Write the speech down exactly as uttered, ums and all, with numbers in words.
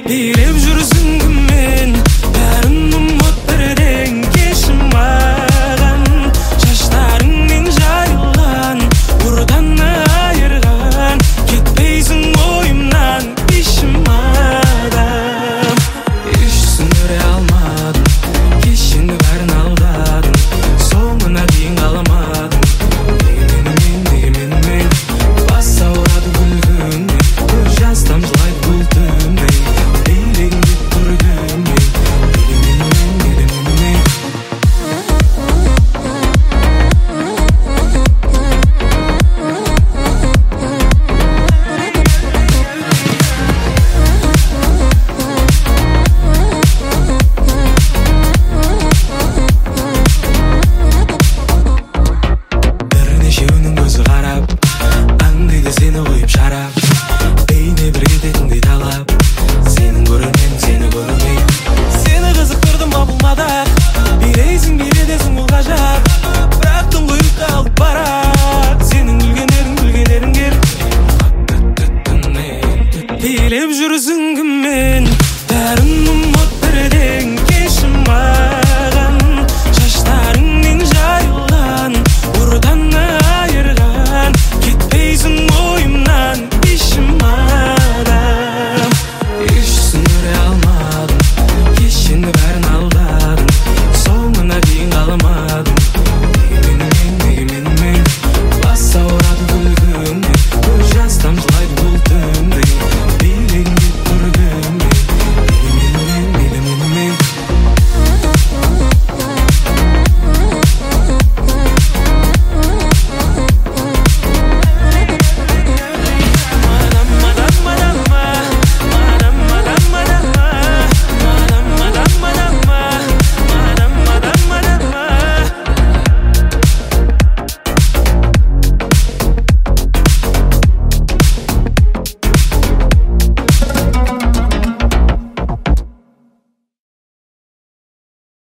Билеп жүрсің кіммен, бәрін ұмыт бірден кешір маған. Шаштарыңмен жайылған, ұрданны айырған, кетпейсің ойымнан, бишім адам. Еш түсіндіре алмадым, кешенді бәрін алдадым, соңына дейін қаламадым. Неге менімен, неге менімен, бас ауырады күлгенмен, көз жас тамшылайды бұл түнмен. Билегін деп көргенмен, неге менімен, неге менімен. Бірнешеуінің көзі қарап, аңдайды сені қойып шарап. Бейне бір кететіндей талап, сенің көрермен, сені көрмей. Сені қызықтырдым ба бұл мадақ, билейсің билетесің ол ғажап. Бірақ тұңғиыққа алып барады, сенің күлгендерің күлгендерің кер. Билеп жүрсің кіммен, бәрін